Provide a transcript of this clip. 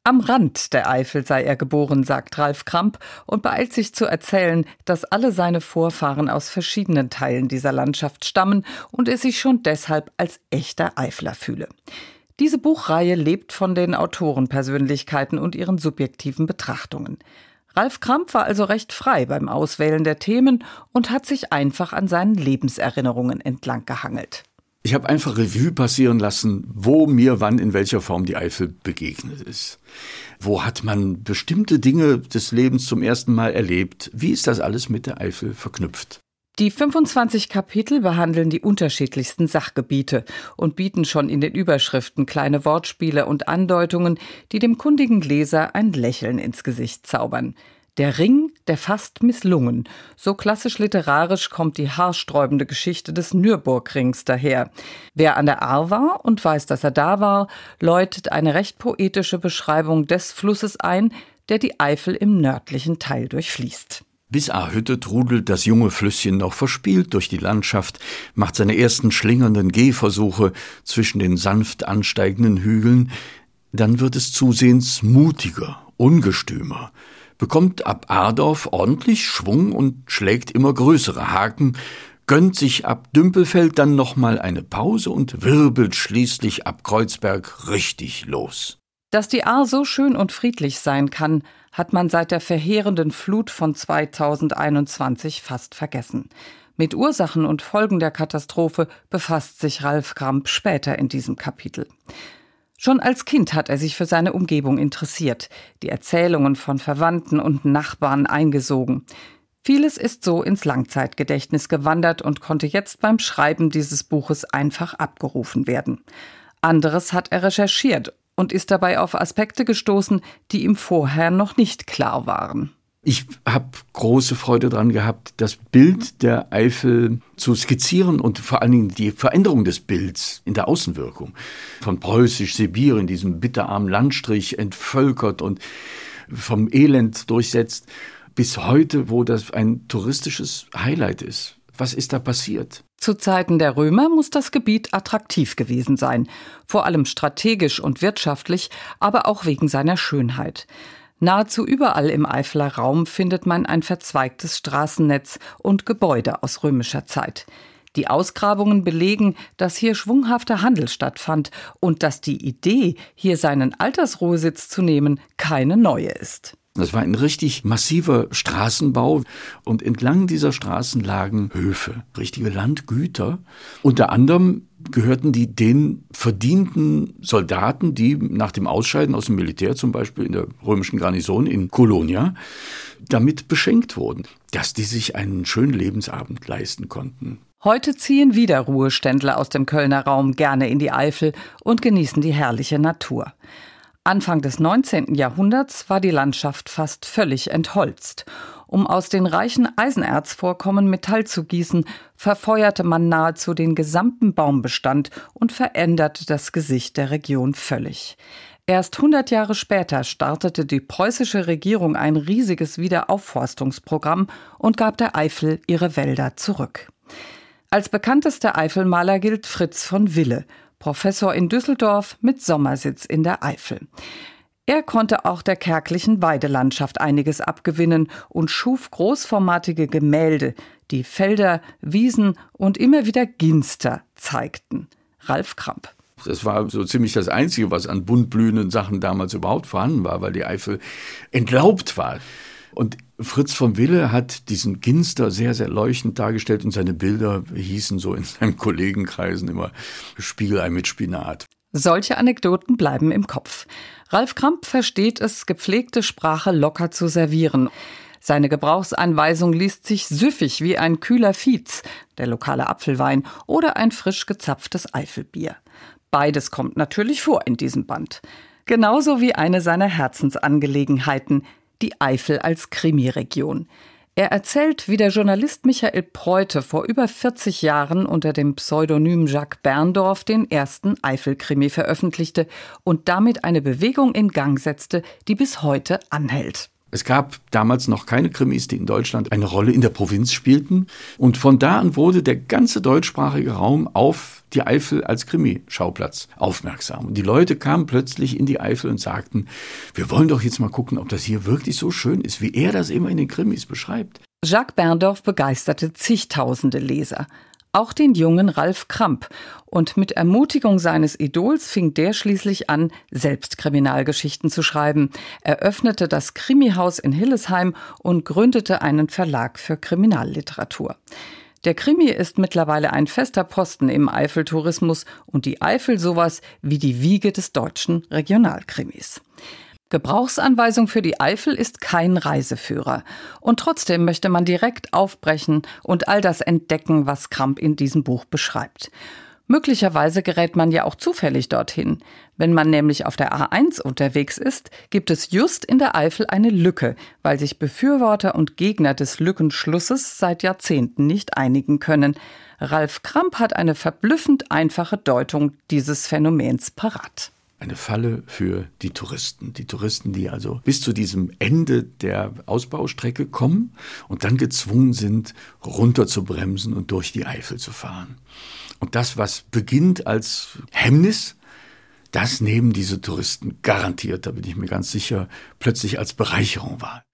Am Rand der Eifel sei er geboren, sagt Ralf Kramp und beeilt sich zu erzählen, dass alle seine Vorfahren aus verschiedenen Teilen dieser Landschaft stammen und er sich schon deshalb als echter Eifler fühle. Diese Buchreihe lebt von den Autorenpersönlichkeiten und ihren subjektiven Betrachtungen. Ralf Kramp war also recht frei beim Auswählen der Themen und hat sich einfach an seinen Lebenserinnerungen entlang gehangelt. Ich habe einfach Revue passieren lassen, wo mir wann in welcher Form die Eifel begegnet ist. Wo hat man bestimmte Dinge des Lebens zum ersten Mal erlebt? Wie ist das alles mit der Eifel verknüpft? Die 25 Kapitel behandeln die unterschiedlichsten Sachgebiete und bieten schon in den Überschriften kleine Wortspiele und Andeutungen, die dem kundigen Leser ein Lächeln ins Gesicht zaubern. Der Ring, der fast misslungen. So klassisch literarisch kommt die haarsträubende Geschichte des Nürburgrings daher. Wer an der Ahr war und weiß, dass er da war, läutet eine recht poetische Beschreibung des Flusses ein, der die Eifel im nördlichen Teil durchfließt. Bis Ahrhütte trudelt das junge Flüsschen noch verspielt durch die Landschaft, macht seine ersten schlingernden Gehversuche zwischen den sanft ansteigenden Hügeln. Dann wird es zusehends mutiger, ungestümer, bekommt ab Ahrdorf ordentlich Schwung und schlägt immer größere Haken, gönnt sich ab Dümpelfeld dann nochmal eine Pause und wirbelt schließlich ab Kreuzberg richtig los. Dass die Ahr so schön und friedlich sein kann, hat man seit der verheerenden Flut von 2021 fast vergessen. Mit Ursachen und Folgen der Katastrophe befasst sich Ralf Kramp später in diesem Kapitel. Schon als Kind hat er sich für seine Umgebung interessiert, die Erzählungen von Verwandten und Nachbarn eingesogen. Vieles ist so ins Langzeitgedächtnis gewandert und konnte jetzt beim Schreiben dieses Buches einfach abgerufen werden. Anderes hat er recherchiert und ist dabei auf Aspekte gestoßen, die ihm vorher noch nicht klar waren. Ich habe große Freude daran gehabt, das Bild der Eifel zu skizzieren und vor allen Dingen die Veränderung des Bilds in der Außenwirkung. Von preußisch-Sibirien, diesem bitterarmen Landstrich, entvölkert und vom Elend durchsetzt, bis heute, wo das ein touristisches Highlight ist. Was ist da passiert? Zu Zeiten der Römer muss das Gebiet attraktiv gewesen sein, vor allem strategisch und wirtschaftlich, aber auch wegen seiner Schönheit. Nahezu überall im Eifeler Raum findet man ein verzweigtes Straßennetz und Gebäude aus römischer Zeit. Die Ausgrabungen belegen, dass hier schwunghafter Handel stattfand und dass die Idee, hier seinen Altersruhesitz zu nehmen, keine neue ist. Das war ein richtig massiver Straßenbau und entlang dieser Straßen lagen Höfe, richtige Landgüter. Unter anderem gehörten die den verdienten Soldaten, die nach dem Ausscheiden aus dem Militär, zum Beispiel in der römischen Garnison in Colonia, damit beschenkt wurden, dass die sich einen schönen Lebensabend leisten konnten. Heute ziehen wieder Ruheständler aus dem Kölner Raum gerne in die Eifel und genießen die herrliche Natur. Anfang des 19. Jahrhunderts war die Landschaft fast völlig entholzt. Um aus den reichen Eisenerzvorkommen Metall zu gießen, verfeuerte man nahezu den gesamten Baumbestand und veränderte das Gesicht der Region völlig. Erst 100 Jahre später startete die preußische Regierung ein riesiges Wiederaufforstungsprogramm und gab der Eifel ihre Wälder zurück. Als bekanntester Eifelmaler gilt Fritz von Wille, Professor in Düsseldorf mit Sommersitz in der Eifel. Er konnte auch der kärglichen Weidelandschaft einiges abgewinnen und schuf großformatige Gemälde, die Felder, Wiesen und immer wieder Ginster zeigten. Ralf Kramp. Das war so ziemlich das Einzige, was an bunt blühenden Sachen damals überhaupt vorhanden war, weil die Eifel entlaubt war. Und Fritz von Wille hat diesen Ginster sehr, sehr leuchtend dargestellt und seine Bilder hießen so in seinen Kollegenkreisen immer Spiegelei mit Spinat. Solche Anekdoten bleiben im Kopf. Ralf Kramp versteht es, gepflegte Sprache locker zu servieren. Seine Gebrauchsanweisung liest sich süffig wie ein kühler Viez, der lokale Apfelwein oder ein frisch gezapftes Eifelbier. Beides kommt natürlich vor in diesem Band. Genauso wie eine seiner Herzensangelegenheiten, die Eifel als Krimiregion. Er erzählt, wie der Journalist Michael Preute vor über 40 Jahren unter dem Pseudonym Jacques Berndorf den ersten Eifel-Krimi veröffentlichte und damit eine Bewegung in Gang setzte, die bis heute anhält. Es gab damals noch keine Krimis, die in Deutschland eine Rolle in der Provinz spielten. Und von da an wurde der ganze deutschsprachige Raum auf die Eifel als Krimischauplatz aufmerksam. Und die Leute kamen plötzlich in die Eifel und sagten, wir wollen doch jetzt mal gucken, ob das hier wirklich so schön ist, wie er das immer in den Krimis beschreibt. Jacques Berndorf begeisterte zigtausende Leser. Auch den jungen Ralf Kramp. Und mit Ermutigung seines Idols fing der schließlich an, selbst Kriminalgeschichten zu schreiben. Er öffnete das Krimihaus in Hillesheim und gründete einen Verlag für Kriminalliteratur. Der Krimi ist mittlerweile ein fester Posten im Eifeltourismus und die Eifel sowas wie die Wiege des deutschen Regionalkrimis. Gebrauchsanweisung für die Eifel ist kein Reiseführer. Und trotzdem möchte man direkt aufbrechen und all das entdecken, was Kramp in diesem Buch beschreibt. Möglicherweise gerät man ja auch zufällig dorthin. Wenn man nämlich auf der A1 unterwegs ist, gibt es just in der Eifel eine Lücke, weil sich Befürworter und Gegner des Lückenschlusses seit Jahrzehnten nicht einigen können. Ralf Kramp hat eine verblüffend einfache Deutung dieses Phänomens parat. Eine Falle für die Touristen. Die Touristen, die also bis zu diesem Ende der Ausbaustrecke kommen und dann gezwungen sind, runter zu bremsen und durch die Eifel zu fahren. Und das, was beginnt als Hemmnis, das nehmen diese Touristen garantiert, da bin ich mir ganz sicher, plötzlich als Bereicherung wahr.